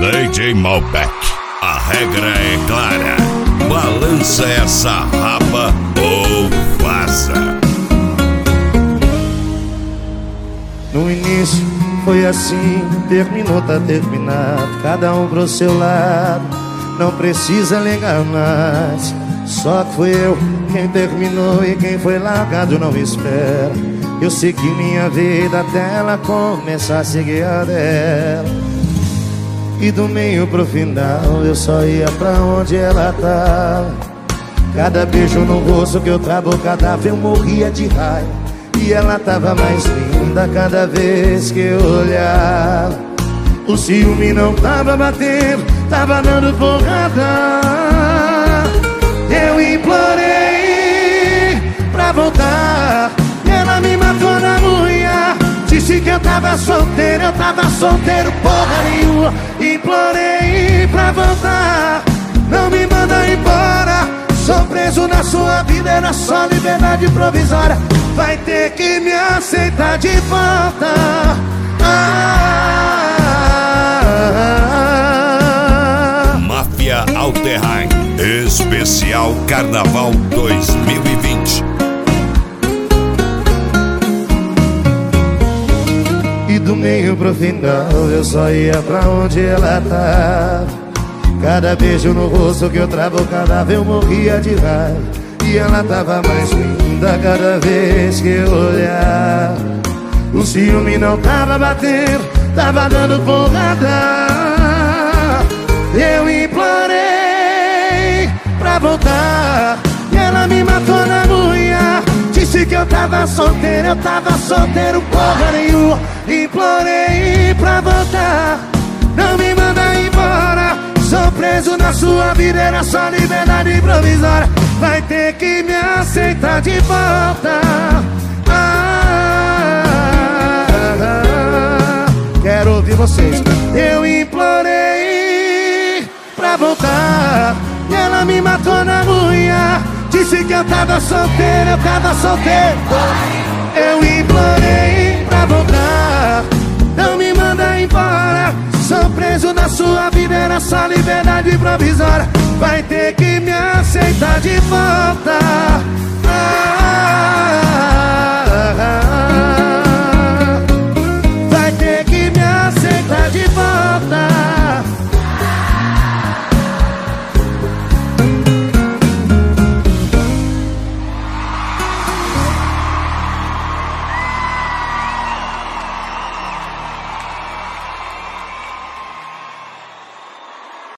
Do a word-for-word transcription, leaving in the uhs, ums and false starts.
D J Malbec, a regra é clara. Balança essa raba ou vaza. No início foi assim, terminou, tá terminado. Cada um pro seu lado, não precisa ligar mais. Só que fui eu quem terminou e quem foi largado não espera. Eu segui minha vida até ela começar a seguir a dela. E do meio pro final eu só ia pra onde ela tava. Cada beijo no rosto que eu travo, cada vez eu morria de raiva. E ela tava mais linda cada vez que eu olhava. O ciúme não tava batendo, tava dando porrada. Eu implorei pra voltar, ela me matou na unha. Disse que eu tava solteiro, eu tava solteiro porra nenhuma. Implorei pra voltar, não me manda embora. Sou preso na sua vida, era só liberdade provisória. Vai ter que me aceitar de volta. ah, Máfia Alterheim, especial Carnaval dois mil e vinte. E do meio pro final eu só ia pra onde ela tava. Cada beijo no rosto que eu travo, cada vez eu morria de raiva. E ela tava mais linda cada vez que eu olhava. O ciúme não tava batendo, tava dando porrada. Eu implorei pra voltar, e ela me matou na unha. Disse que eu tava solteiro, eu tava solteiro porra nenhuma. Implorei pra voltar, não me manda embora. Sou preso na sua vida, era só liberdade provisória. Vai ter que me aceitar de volta. ah, ah, Quero ouvir vocês. Eu implorei pra voltar, e ela me matou na unha. Disse que eu tava solteiro, eu tava solteiro. Eu implorei pra voltar, não me manda embora. Sou preso na sua vida, era só liberdade provisória. Vai ter que me aceitar de volta.